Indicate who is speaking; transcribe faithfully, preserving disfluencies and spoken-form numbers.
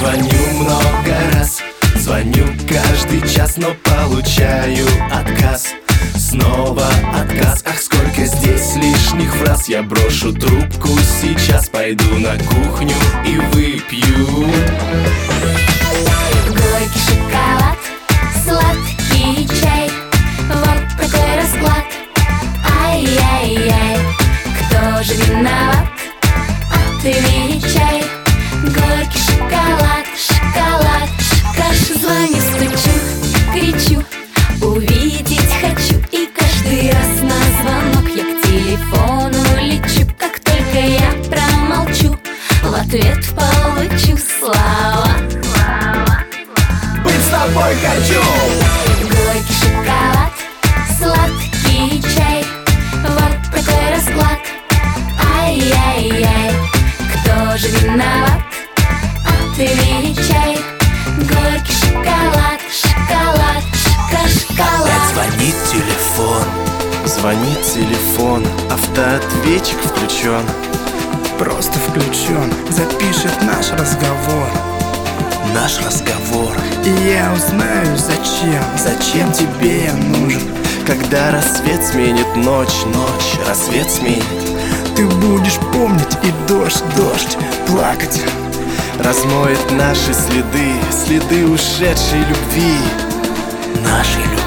Speaker 1: звоню много раз, звоню каждый час, но получаю отказ. Снова отказ, ах, сколько здесь лишних фраз. Я брошу трубку сейчас, пойду на кухню и выпью
Speaker 2: горький шоколад, сладкий чай. Вот такой расклад. Ай-яй-яй, кто же виноват? Отвечай. Горький шоколад, шоколад, шокаш. Звоню, стучу, кричу, увидеть хочу. И каждый раз на звонок я к телефону лечу. Как только я промолчу, в ответ получу слова.
Speaker 1: быть с тобой хочу.
Speaker 2: Горький шоколад, сладкий чай. Вот такой расклад. Ай-яй-яй, кто же виноват? Отвечай. Горький шоколад, шоколад, шока-шоколад.
Speaker 1: Опять звонит телефон, звонит телефон, автоответчик включен.
Speaker 3: Просто включен, запишет наш разговор.
Speaker 1: Наш разговор.
Speaker 3: И я узнаю, зачем, зачем тебе я нужен.
Speaker 1: Когда рассвет сменит ночь, ночь, рассвет сменит.
Speaker 3: Ты будешь помнить и дождь, дождь, плакать.
Speaker 1: Размоет наши следы, следы ушедшей любви.
Speaker 3: Нашей любви.